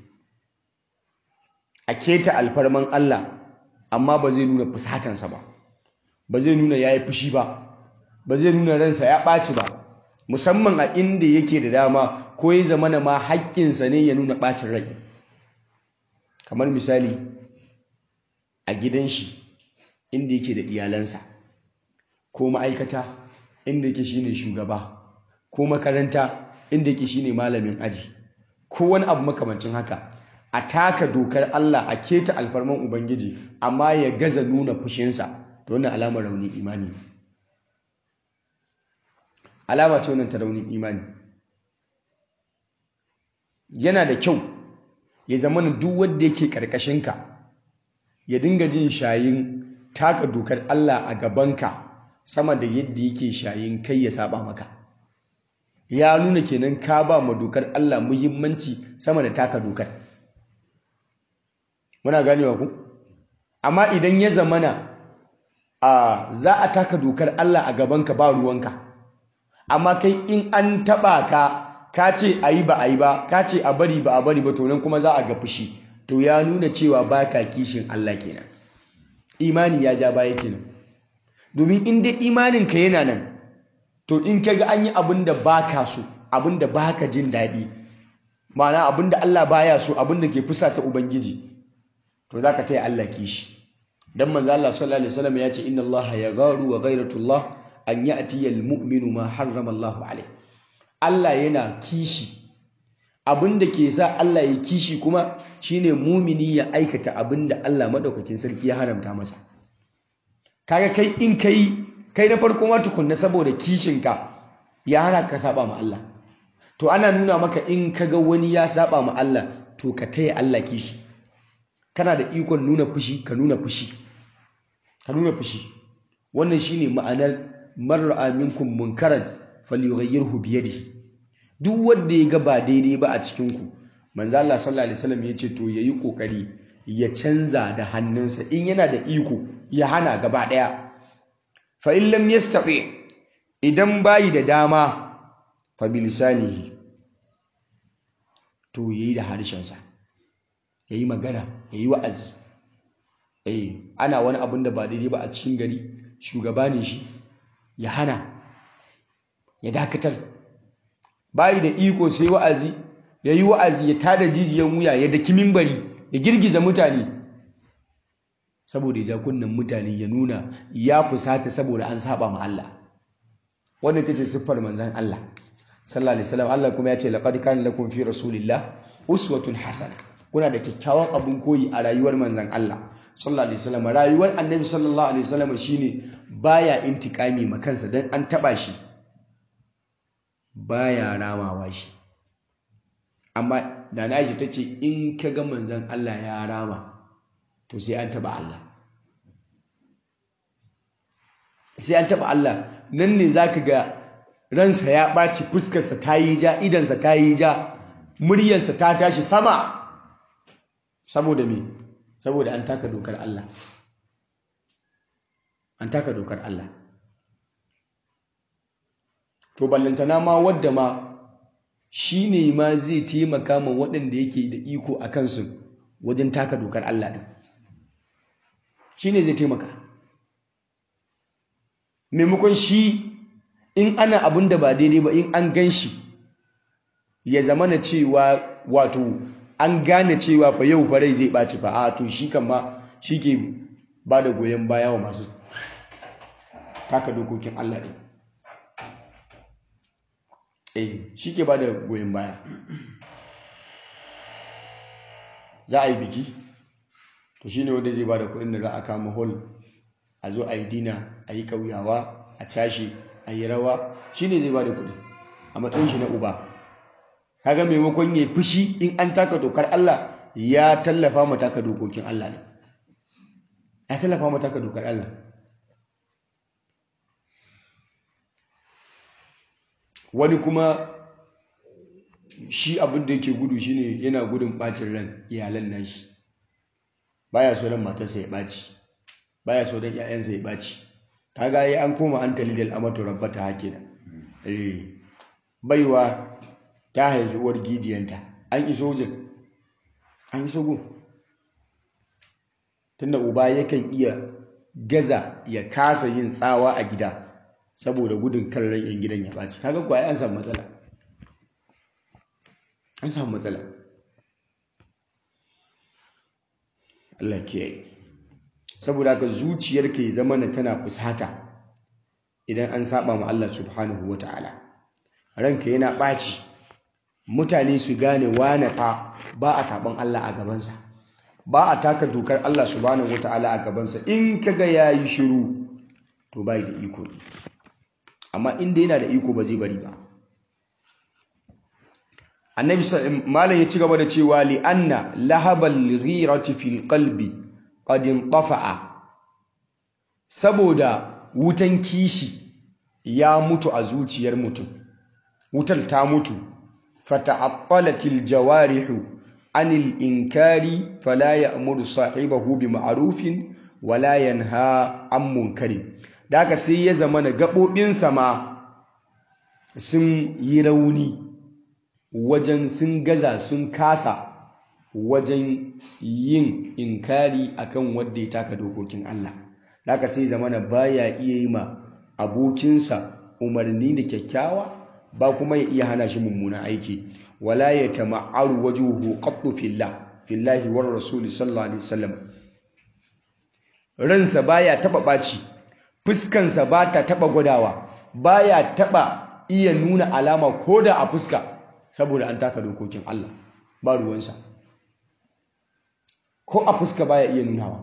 A keta alfarman Allah amma ba zai nuna fusatansa ba, ba zai nuna yayi fushi ba, ba zai nuna ransa ya ɓaci ba, musamman a inda yake da dama ko ya zamana ma haƙƙinsa ne ya nuna ɓacin rai. Kamar misali a gidan shi inda yake da iyalansa, ko ma'aikata inda yake shine shugaba, ko makaranta inda yake shine malamin aji, ko wani abu makamancin haka, a taka dokar Allah, a keta alfarman Ubangiji amma ya gaza nuna fushinsa, to wannan alamar raunin imani, alama ce wannan ta raunin imani. Yana da kyau ya zama duk wanda yake karkashinka ya dinga jin shayin taka dokar Allah a gabanka sama da yadda yake shayin kai ya saba maka. Ya nuna kenan ka ba ma dokar Allah muhimmanci sama da taka dokar. Muna ganewa ku? Amma idan ya zamana za a taka dokar Allah a gabanka ba ruwanka, amma kai in an taba ka ce a yi ba a yi ba, ka ce a bari ba a bari ba, to nan kuma za a ga fushi, to ya nuna cewa ba ka kishin Allah kenan, imani ya ja baya kenan. Domin in dai imaninka yana nan, to in ka ga an yi abin da ba ka so, abin da ba ka jin daɗi, ma'ana abin da Allah baya so, abin da ke fusata Ubangiji, to za ka taya Allah kishi. Dan manzo Allah sallallahu alaihi wasallam ya ce inna Allah yagharu wa ghayratullah an ya'tiya al-mu'minu ma harrama Allah alaihi. Allah yana kishi, abinda ke sa Allah ya kishi kuma shine mumini ya aikata abinda Allah madaukakin sarki ya haramta masa. Kaga kai in kai na farko ma tukunna saboda kishinka ya hana ka saba ma Allah, to ana nuna maka in kaga wani ya saba ma Allah to ka taya Allah kishi. Kana da ikon nuna fushi, ka nuna fushi, ka nuna fushi. Wannan shine ma'anar mar'a minkum munkaran falyughayyirhu bi yadihi. Duk wanda ya ga ba daidai ba a cikin ku, manzo Allah sallallahu alaihi wasallam ya ce to yayi kokari ya canza da hannunsa, in yana da iko ya hana gaba daya. Fa in lam yastati, idan bayi da dama, fa bi lisanihi, to yayi da harshensa, yayi magana, yayi wa'azi. Ana wani abin da ba daidai ba a cikin gari, shugaba ne shi, ya hana, ya dakatar. Bayi da iko sai wa'azi, yayi wa'azi, ya tada jijiyan wuya, ya daki minbari, ya girgiza mutane, saboda ya ja kunnen mutane, ya nuna ya fusata saboda an saba ma Allah. Wannan tace siffar manzon Allah sallallahu alaihi wasallam. Allah kuma ya ce laqad kana lakum fi rasulillah uswatun hasana. kuna da kyakkyawan abin koyi a rayuwar manzon Allah sallallahu alaihi wasallam. Rayuwar annabi sallallahu alaihi wasallam shine baya intikami makansa dan an taba shi, baya ramawa shi. Amma da na Aisha tace in kaga manzon Allah ya rama to sai an taba Allah, sai an taba Allah. Nan ne zaka ga ransa ya ɓaci, fuskarsa ta yi ja, idansa ta yi ja, muryarsa ta tashi sama. Saboda me? Saboda an taka dokar Allah, an taka dokar Allah. To ballantana ma wadda ma shi ne ma zai taimaka ma waɗanda yake da iko a kansu wajen taka dokar Allah ɗin, shi ne zai taimaka. Maimakon shi in ana abin da ba daidai ba, in an gan shi ya zama na cewa wato an gane cewa fa yau farai zai ɓaci fa, a to shi kan ma shi ke ba da goyon baya wa masu taka dokokin Allah ɗin. Shi ke ba da goyon baya. Za a yi biki, to shi ne wanda zai ba da kuɗin da za a kama hall, a zo a yi dina, a yi ƙauyawa, a cashe, a yi rawa. Shi ne zai ba da kuɗi a matsayin shi na uba. Kaga maimakon ya fushi in an taka dokar Allah, ya tallafa ma taka dokokin Allah ne, ya tallafa ma taka dokar Allah. Wani kuma shi abin da yake gudu shine yana gudun bacin ran iyalan nashi, baya so ran matarsa ya baci, baya so dan ƴaƴansa ya baci. Kaga yayi an koma an talidal amatu rabbata hakina. Baiwa ta haifi uwar gidiyanta, an iso jin, an iso gun. Tunda uba yakan iya gaza ya kasa yin tsawa a gida saboda gudun kan ran yan gidan ya baci. Kaga kuwa an samu matsala, an samu matsala. Allah kiyaye. Saboda haka zuciyarka ya zama tana fusata idan an saba ma Allah subhanahu wataala, ranka yana ɓaci, mutane su gane wane fa ba a saban Allah a gabansa, ba a taka dokar Allah subhanahu wataala a gabansa. In kaga yayi shiru to bai da iko, amma inda yana da iko ba zai bari ba. Annabi malam ya ci gaba da cewa li anna lahabal ghirati fil qalbi qad intafa'a, saboda wutan kishi ya mutu a zuciyar mutum, wutar ta mutu. Fata'attalatil jawarihu anil inkari fala ya'muru sahibahu bi ma'rufin wala yanha an munkari. Daga sai ya zama na gaɓoɓinsa ma sun yi rauni wajen, sun gaza, sun kasa wajen yin inkari akan wanda ya taka dokokin Allah. Daga sai zama na baya iya yi ma abokinsa umarni da kyakkyawa, ba kuma ya iya hana shi mummunan aiki. Wala ya tama'aru wajuhu qattu fillahi war rasul sallallahu alaihi wasallam. Ransa baya taba baci, fuskansa ba ta taba gwadawa, baya taba iya nuna alama koda a fuska saboda an taka dokokin Allah, ba ruwansa. Ko a fuska baya iya nunawa.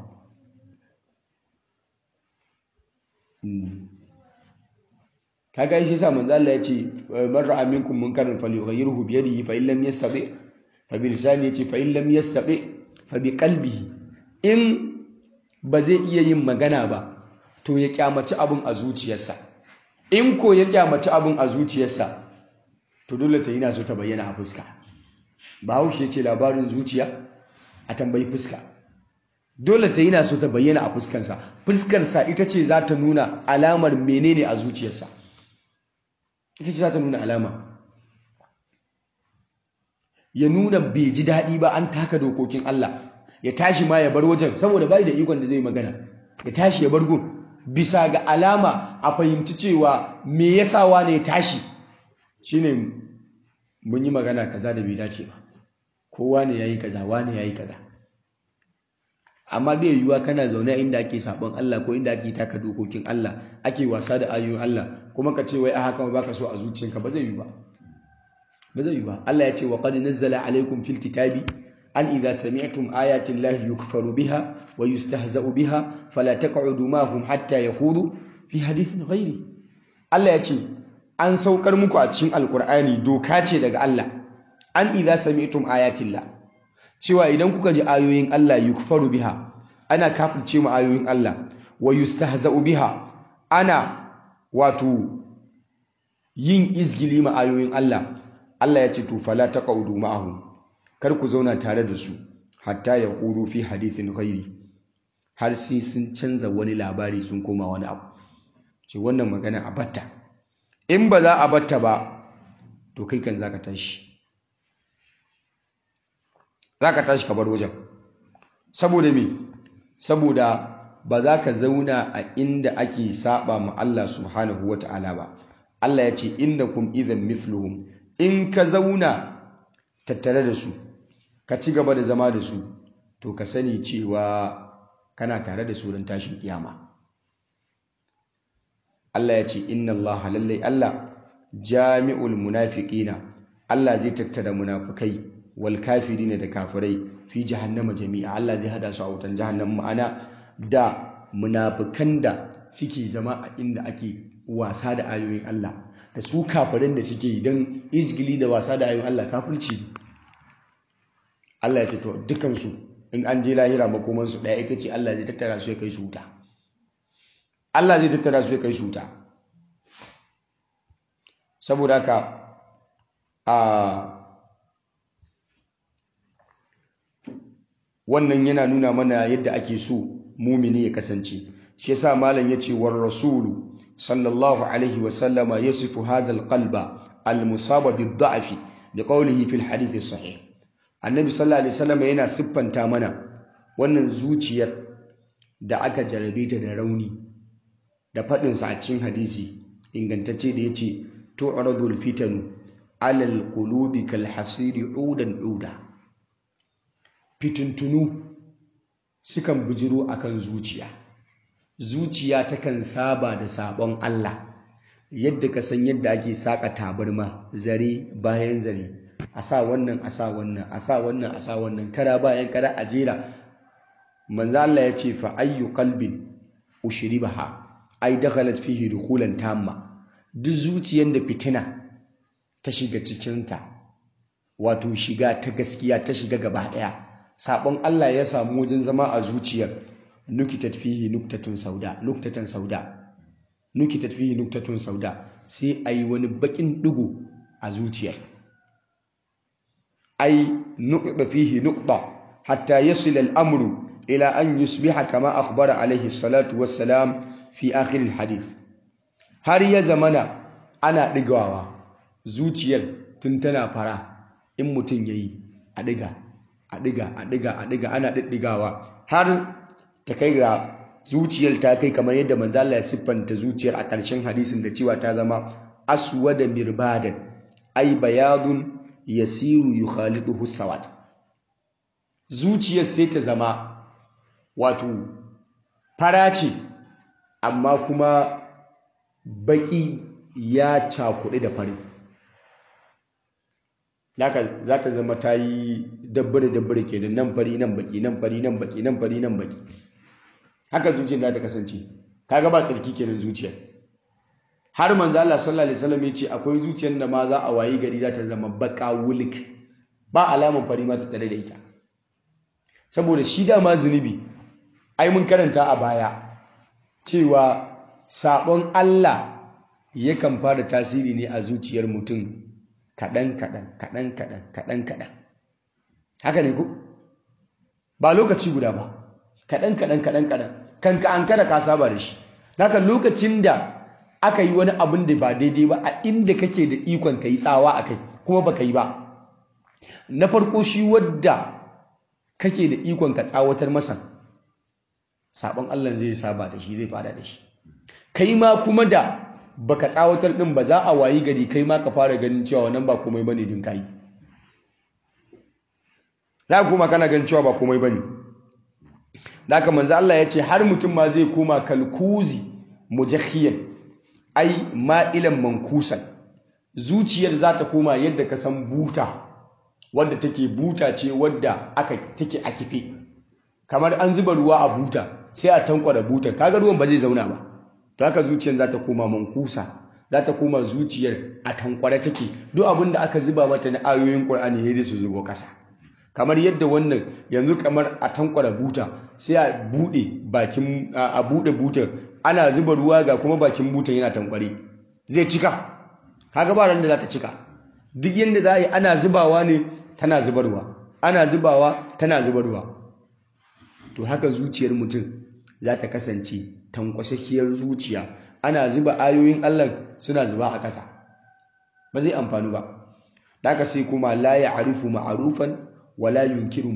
Kaga shi yasa manzo Allah ya ce man ra'a minkum munkaran falyughayyirhu bi yadihi fa in lam yastati fa bi lisanihi, yace fa in lam yastati fa bi qalbihi. In ba zai iya yin magana ba to ya kyamaci abun a zuciyarsa. In ko ya kyamaci abun a zuciyarsa to dole ta yana so ta bayyana a fuska. Bahaushe ya ce labarin zuciya a tambayi fuska. Dole ta yana so ta bayyana a fuskarsa. Fuskarsa ita ce za ta nuna alamar menene a zuciyarsa. Ita ce za ta nuna alama. Ya nuna bai ji daɗi ba an taka dokokin Allah, ya tashi ma ya bar wajen saboda bai da ikon da zai magana, ya tashi ya bar gun bisa ga alama a fahimci cewa me yasa wane ya tashi shine mun yi magana kaza da bai dace ba, ko wane yayi kaza, wane yayi kaza. Amma bai yiwuwa kana zaune inda ake sabon Allah ko inda ake taka dokokin Allah, ake wasa da ayoyin Allah, kuma ka ce wai a haka ba ka so a zuciyarka. Ba zai yiwu ba, ba zai yiwu ba. Allah ya ce wa qad nazzala alaikum fil kitabi an idza sami'tum ayati llahi yukfaru biha wa yustahza'u biha fala taq'udu ma'hum hatta yakhudu fi hadithin ghairi. Allah ya ce an saukar muku a cikin alkur'ani doka ce daga Allah an idza sami'tum ayatillah cewa idan kuka ji ayoyin Allah yukfaru biha ana kafirce mu ayoyin Allah wa yustahza'u biha ana wato yin izgili ma ayoyin Allah Allah ya ce to fala taqaudu ma'ahum kar ku zauna tare da su hatta yaqudu fi hadithin ghairi har sai sun canza wani labari sun koma wani abu ce wannan magana a batta in ba za a batta ba to kai kan zaka tashi ka bar wajen saboda me saboda ba za ka zauna a inda ake saba ma Allah subhanahu wata'ala ba Allah ya ce innakum idhan mithluhum in ka zauna tattare da su ka ci gaba da zama da su to ka sani cewa kana tare da su don tashin kiyama Allah ya ce inna Allah lallai Allah jami'ul munafiqina Allah zai tattara munafikai wal kafirina da kafirai fi jahannama jami'a Allah zai hada su a wutan jahannama ma'ana da munafikan da suke zama a inda ake wasa da ayoyin Allah da su kafirin da suke yi don izgili da wasa da ayoyin Allah kafirci Allah ya ce to dukansu in an je lahira makomansu ɗaya ita ce Allah zai tattara su ya kai su wuta Allah zai tattara su ya kai su wuta saboda haka wannan yana nuna mana yadda ake so mumini ya kasance shi yasa malam yace war rasulu sallallahu alaihi wa sallama yasifu hadha alqalba almusaba bid-da'fi biqawlihi fil hadith as-sahih annabi sallallahu alaihi wasallam yana siffanta mana wannan zuciyar da aka jarabe ta da rauni da fadin sa a cikin hadisi ingantacce da yace tu'radul fitanu alal qulubi kal hasiri udan uda fitintunu sukan bijiro akan zuciya takan saba da sabon Allah yadda ka san yadda ake saka tabarma zare bayan zare a sa wannan a sa wannan a sa wannan a sa wannan kara bayan kara a jera manzo Allah ya ce fa ayyu qalbin ushribaha ay dakhalat fihi dukhulan tamma duk zuciyar da fitina ta shiga cikinta wato shiga ta gaskiya ta shiga gaba daya sabon Allah ya samu wajen zama a zuciyar nukitat fihi nuqtatun sauda sai ayi wani bakin digo a zuciyar ay nuqta fihi nuqta hatta yasil al-amru ila an yusbiha kama akhbara alayhi salatu wassalam fi akhir al-hadith har ya zamana ana digawa zuciyar tun tana fara in mutun yayi a diga ana diddigawa har ta kai ga zuciyar ta kai kamar yadda manzo Allah ya siffanta zuciyar a ƙarshen hadisin da cewa ta zama aswada mirbadan ay bayadun yasiru yukhaliduhu sawad zuciyar sai ta zama wato fara ce amma kuma baki ya cakuɗi da fari haka za ta zama ta yi dabbare kenan nan fari nan baki nan fari nan baki nan fari nan baki haka zuciyar za ta kasance kaga ba tsarki kenan zuciyar har manzo Allah sallallahu alaihi wasallam ya ce akwai zuciyar da ma za a wayi gari za ta zama baka wulik ba alaman fari ma ta tare da ita saboda shi da ma zunubi ai mun karanta a baya cewa sabon Allah yakan fara tasiri ne a zuciyar mutum kaɗan haka ne ku ba lokaci guda ba kaɗan kanka an kada ka saba da shi haka lokacin da aka yi wani abin da ba daidai ba a inda kake da ikon ka yi tsawa a kai kuma ba ka yi ba na farko shi wadda kake da ikon ka tsawatar masa sabon Allah zai saba da shi zai fada da shi kai ma kuma da baka tsawatar din ba za a wayi gari kai ma ka fara ganin cewa wannan ba komai bane din kai za kuma kana ganin cewa ba komai bane da haka manzo Allah ya ce har mutum ma zai koma kalkuzi mujakhiyan ai ma'ilan mankusan zuciyar za ta koma yadda ka san buta wadda take buta ce wadda take a kife, kamar an zuba ruwa a buta sai a tankwara butar, kaga ruwan ba zai zauna ba. To haka zuciyar za ta koma mankusa, za ta koma zuciyar a tankwara take, duk abin da aka zuba mata na ayoyin Qur'ani sai su zubo kasa. Kamar yadda wannan yanzu kamar a tankwara buta sai a bude butar, ana zuba ruwa ga kuma bakin butar yana tankware, zai cika? Kaga ba ran da za ta cika. Duk yanda za a yi ana zubawa ne tana zubarwa, ana zubawa tana zubarwa. To haka zuciyar mutum za ta kasance tankwasasshiyar zuciya, ana zuba ayoyin Allah suna zuba a ƙasa, ba zai amfani ba. Da haka sai kuma la ya'rifu ma'rufan wala yunkiru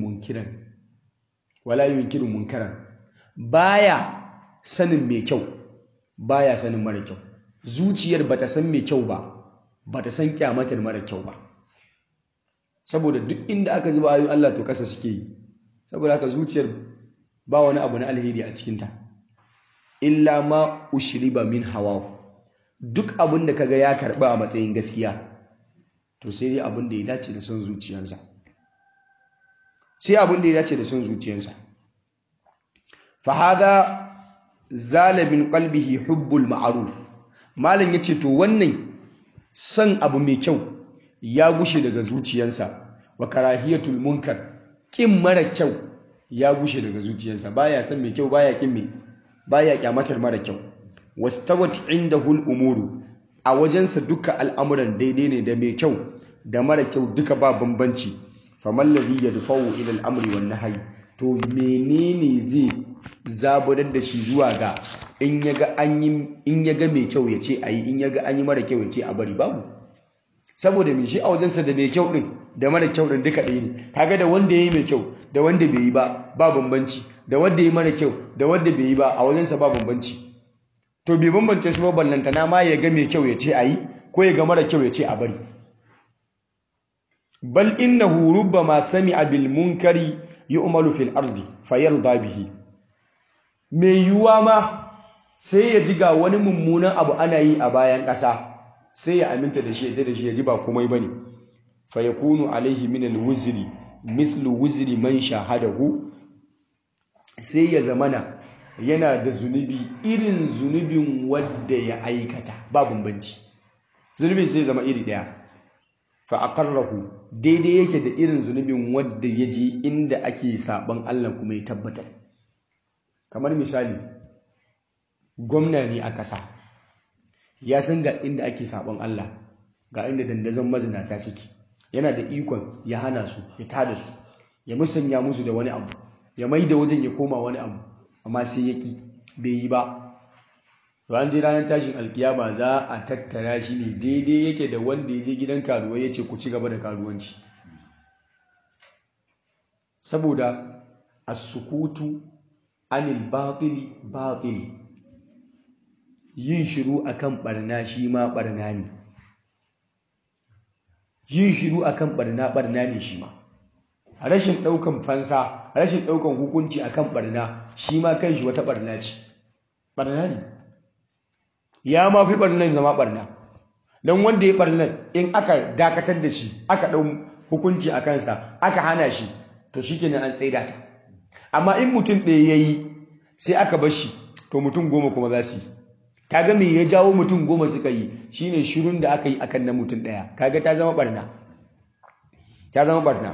munkaran, baya sanin mai kyau baya sanin mara kyau. Zuciyar bata san mai kyau ba, bata san kyamatar mara kyau ba, saboda duk inda aka zuba ayoyin Allah to kasa suke yi. Saboda haka zuciyar ba wani abu na alheri a cikinta, illa ma ushriba min hawa. Duk abin da kaga ya karba a matsayin gaskiya to sai dai abin da ya dace da son zuciyarsa, sai abin da ya dace da son zuciyarsa. fa hada zala min qalbihi hubbul ma'ruf. Malam yace to wannan son abu mai kyau ya gushe daga zuciyarsa, wa karahiyatul munkar, kin mara kyau ya gushe daga zuciyarsa, baya son mai kyau baya kyamatar mara kyau. Wastawat indahu al-umuru, a wajensa duka al'amuran daidai ne, da mai kyau da mara kyau duka ba bambanci. faman ladhi yadfa'u ila al-amri wan nahyi, to menene zai zaburar da shi zuwa ga in yaga mai kyau ya ce ayi, in yaga an yi mara kyau ya ce a bari? Babu. Saboda me shi a wajensa da mai kyau din da mara kyau din duka ɗaya ne. Kaga da wanda yayi mai kyau da wanda bai yi ba bambanci, da wanda yayi mara kyau da wanda bai yi ba a wajensa ba bambanci. To bai bambance su ba, ballantana ma ya ga mai kyau ya ce ayi ko ya ga mara kyau ya ce a bari. bal innahu rubbama sami'a bil munkari yu'malu fil ardi fayarda bihi. Mai yiwuwa ma sai ya ji ga wani mummunan abu ana yi a bayan ƙasa, sai ya aminta da shi, yadda da shi, ya ji ba komai bane. fa yakunu alaihi min al wuzri mithlu wuzri man shahadahu, sai ya zamana yana da zunubi irin zunubin wanda ya aikata, ba bambanci, zunubin sai ya zama iri daya. fa aqarrahu, daidai yake da irin zunubin wanda ya je inda ake saban Allah kuma ya tabbatar. Kamar misali, gwamna ne a ƙasa, ya san ga inda ake saban Allah, ga inda dandazon mazinata suke, yana da ikon ya hana su, ya tada su, ya musanya musu da wani abu, ya mai da wajen ya koma wani abu, amma sai ya ƙi, bai yi ba. To an je ranar tashin alkiyama za a tattara shi ne daidai yake da wanda ya je gidan karuwa ya ce ku ci gaba da karuwanci. Saboda as-sukutu anil batili batil, yin shiru akan barna shi ma barna ne, yin shiru akan barna ne shi ma. Rashin ɗaukan fansa, rashin ɗaukan hukunci akan barna shi ma kanshi wata barna ce, barna ne. Ya ma fi barnan zama barna, don wanda ya barnar in aka dakatar da shi, aka ɗau hukunci a kansa, aka hana shi, to shi kenan an tsaida ta. Amma in mutum ɗaya ya yi sai aka bar shi, to mutum 10 kuma za su yi. Kaga me ya jawo mutum 10 suka yi? Shine shirun da aka yi akan na mutum ɗaya. Kaga ta zama barna, ta zama barna.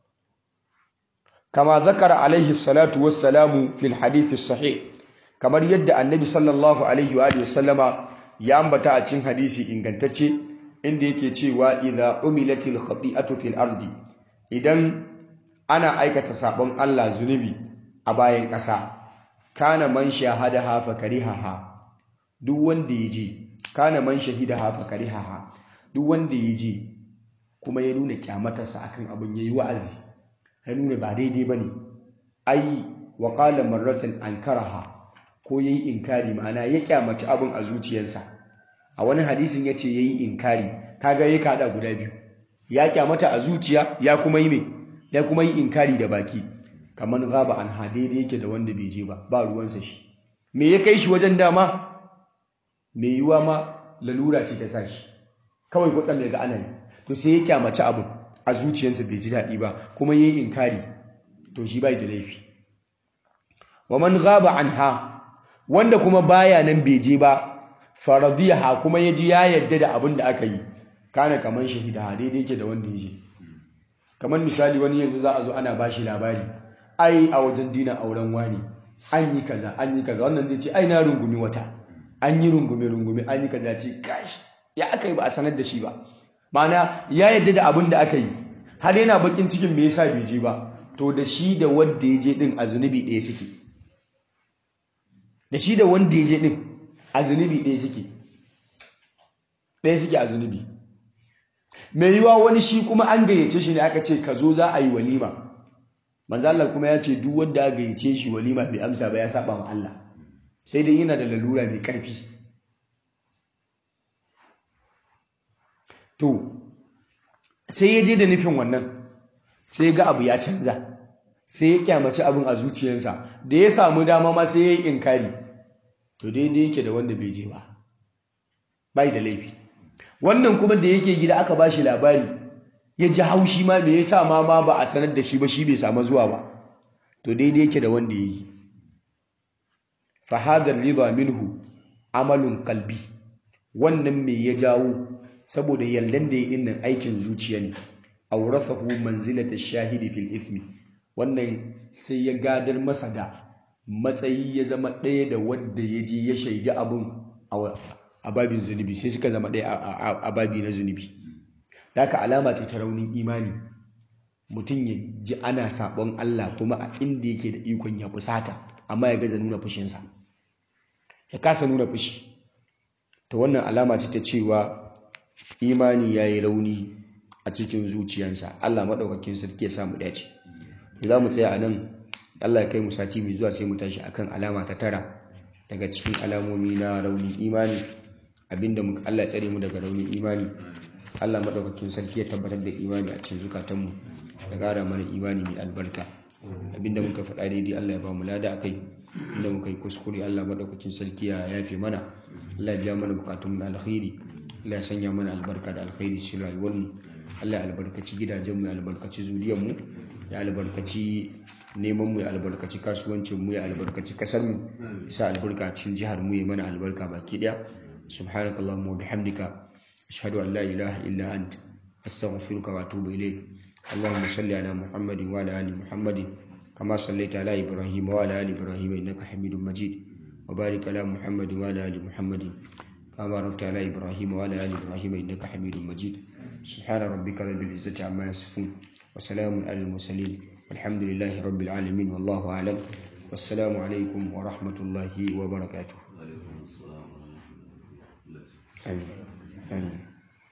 Kama zakara alaihi salatu wassalamu fil hadithi sahih, kamar yadda annabi sallallahu alaihi wa sallama ya ambata a cikin hadisi ingantacce, inda yake cewa idza umilatil khati'atu fil ardi, idan ana aikata sabon Allah, zunubi a bayan ƙasa, kana man shahadaha fa karihaha, duk wanda yaje, kana man shahidaha fa karihaha, duk wanda yaje kuma ya nuna kyamatarsa akan abin, yayi wa'azi, ya nuna ba daidai bane, ai wa qala marratan ankaraha, ko yayi inkari, ma'ana ya kyamaci abin a zuciyarsa. A wani hadisin yace yayi inkari, kaga yayi kada guda biyu, ya kyamata a zuciya, ya kuma yi ya kuma yi inkari da baki. Kaman ghaba an daidai yake da wanda bai je ba, ba ruwansa shi. Me ya kai shi wajen dama? Me yiwa ma lalura ce ta sa shi, kawai kwatsam ya ga ana yi, to sai ya kyamaci abin a zuciyarsa bai ji daɗi ba kuma yayi inkari to shi bai da laifi wa man ghaba anha wanda kuma baya nan bai je ba faradiyaha kuma yaji ya yadda da abin da aka yi kana kaman shahida daidai yake da wanda yaje kamar misali wani yanzu za a zo ana bashi labari ai a wajen dina auren wani an yi kaza wannan zai ce ai na rungumi wata an yi rungume an yi kaza ce kashi ya aka yi ba a sanar da shi ba ma'ana ya yadda da abin da aka yi har yana bakin cikin me yasa bai je ba to da shi da wanda ya je din a zunubi ɗaya suke da shi da wanda ya je din a zunubi ɗaya suke a zunubi mai yiwa wani shi kuma an gayyace shi ne aka ce ka zo za a yi walima manzo Allah kuma ya ce duk wanda aka gayyace shi walima bai amsa ba ya saba ma Allah sai dai yana da lalura mai karfi to sai ya je da nufin wannan sai ga abu ya canza sai ya kyamaci abin a zuciyarsa da ya samu dama ma sai ya yi inkari to daidai yake da wanda bai je ba bai da laifi wannan kuma da yake gida aka ba shi labari ya ji haushi ma me yasa ma ba a sanar da shi ba shi bai samu zuwa ba to daidai yake da wanda ya yi fa hadar ridha minhu amalun qalbi wannan me ya jawo saboda yaldan da ya yi nan aikin zuciya ne awrathahu manzilata shahidi fil ithmi wannan sai ya gadar masa da matsayi ya zama ɗaya da wanda ya je ya shaidi abin a babin zunubi sai suka zama ɗaya a babi na zunubi haka alama ce ta raunin imani mutum ya ji ana saɓon Allah kuma a inda yake da ikon ya fusata amma ya gaza nuna fushinsa ya kasa nuna fushi ta wannan alama ce ta cewa imani ya yi rauni a cikin zuciyansa. Allah maɗaukakin sarki ya samu dace za mu tsaya a nan. Allah ya kai mu sati mai zuwa sai mu tashi akan alama ta 9 daga cikin alamomi na raunin imani abinda Allah ya tsare mu daga raunin imani. Allah maɗaukakin sarki ya tabbatar da imani a cikin zukatanmu ya ƙara mana imani mai albarka. Abinda muka faɗa daidai Allah ya ba mu lada akai, inda muka yi kuskure Allah maɗaukakin sarki ya yafe mana. Allah ya biya mana bukatunmu na alkhairi, Allah ya sanya mana albarka da alkhairi cikin rayuwarmu. Allah ya albarkaci gidajenmu, ya albarkaci zuriyarmu, ya albarkaci neman mu, ya albarkaci kasuwancin mu, ya albarkaci kasar mu, isa albarka cikin jihar mu, ya mana albarka baki daya. Subhanakallahumma wa bihamdika ashhadu an la ilaha illa ant astaghfiruka wa atubu ilayk. Allahumma salli ala Muhammadin wa ala ali Muhammadin kama sallaita ala Ibrahim wa ala ali Ibrahim innaka Hamidum Majid. Wa barik ala Muhammadin wa ala ali Muhammadin kama barakta ala Ibrahim wa ala ali Ibrahim innaka Hamidum Majid. Subhana rabbika rabbil izzati amma yasifun wa salamun alal mursalin walhamdulillahi rabbil alamin wallahu a'lam. Wassalamu alaikum wa rahmatullahi wa barakatuh. Amin.